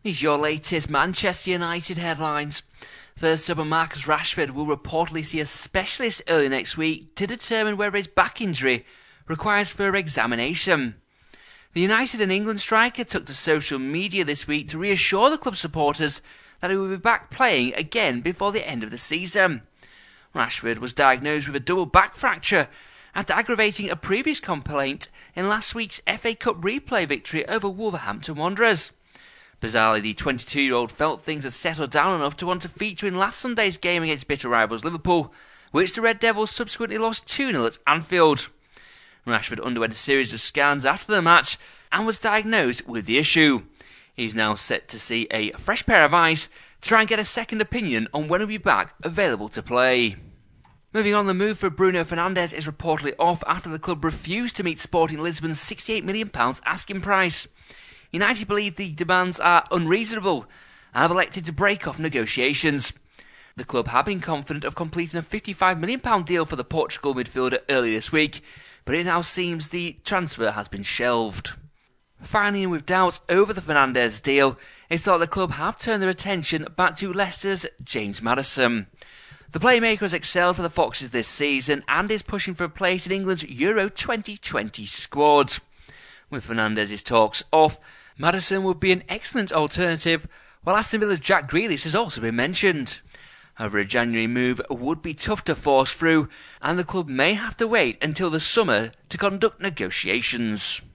Here's your latest Manchester United headlines. First up, Marcus Rashford will reportedly see a specialist early next week to determine whether his back injury requires further examination. The United and England striker took to social media this week to reassure the club supporters that he will be back playing again before the end of the season. Rashford was diagnosed with a double back fracture after aggravating a previous complaint in last week's FA Cup replay victory over Wolverhampton Wanderers. Bizarrely, the 22-year-old felt things had settled down enough to want to feature in last Sunday's game against bitter rivals Liverpool, which the Red Devils subsequently lost 2-0 at Anfield. Rashford underwent a series of scans after the match and was diagnosed with the issue. He's now set to see a fresh pair of eyes to try and get a second opinion on when he'll be back available to play. Moving on, the move for Bruno Fernandes is reportedly off after the club refused to meet Sporting Lisbon's £68 million asking price. United believe the demands are unreasonable and have elected to break off negotiations. The club have been confident of completing a £55 million deal for the Portugal midfielder earlier this week, but it now seems the transfer has been shelved. Finally, with doubts over the Fernandes deal, it's thought the club have turned their attention back to Leicester's James Maddison. The playmaker has excelled for the Foxes this season and is pushing for a place in England's Euro 2020 squad. With Fernandes' talks off, Maddison would be an excellent alternative, while Aston Villa's Jack Grealish has also been mentioned. However, a January move would be tough to force through, and the club may have to wait until the summer to conduct negotiations.